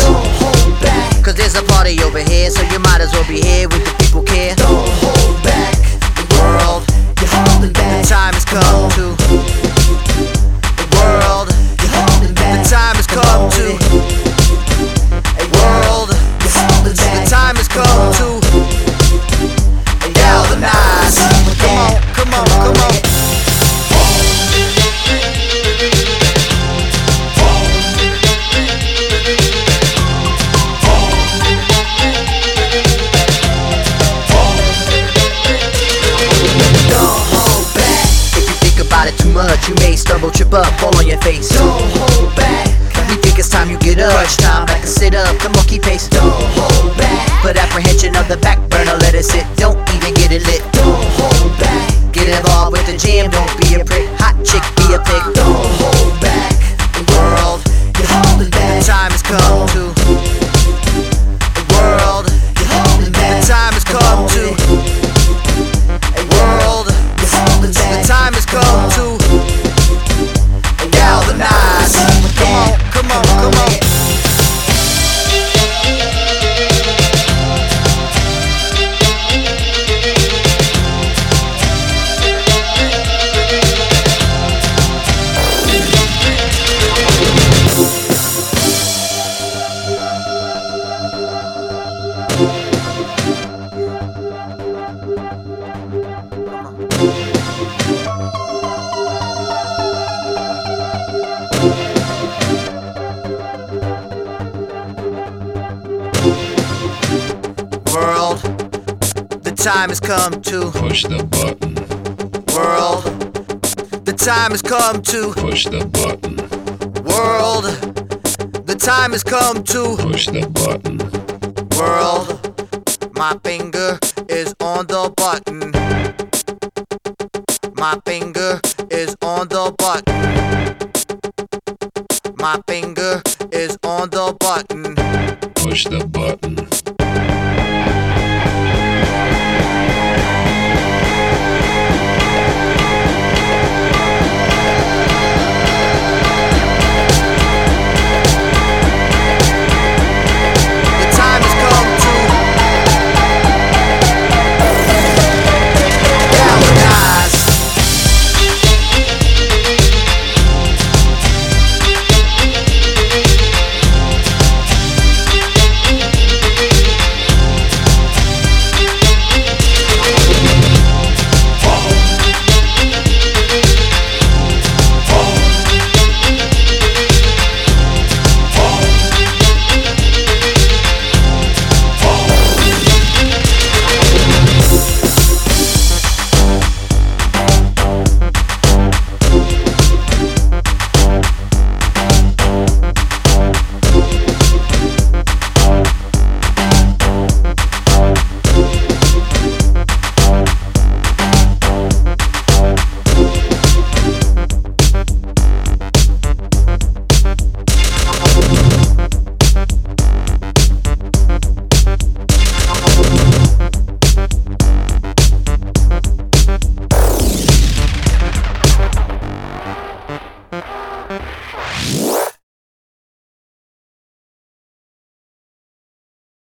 Don't hold back, Cause there's a party over here, so you might as well be here with the people care. don't hold back. The world, You're holding back. the time has come to. The world, You're holding back. the time has come to. World, You're holding back. the time has come to galvanize. Come on, come on, come on. About it too much, you may stumble, trip up, fall on your face. Don't hold back. We think it's time you get up. Crunch time, like a sit up, the monkey pace. Don't hold back. Put apprehension on the back burner, let it sit. Don't even get it lit. Don't hold back. Get involved with the jam, don't be a prick. Hot chick, be a pig. Don't hold back. The world, You're holding back. the time has come to. The world, You're holding back. the time has come to. World, You're holding back. the time has come to galvanize. Come on, come on, come on. World, the time has come to. Push the button. World, the time has come to. Push the button. World, the time has come to. Push the button. World, my finger is on the button. My finger is on the button. My finger is on the button. Push the button.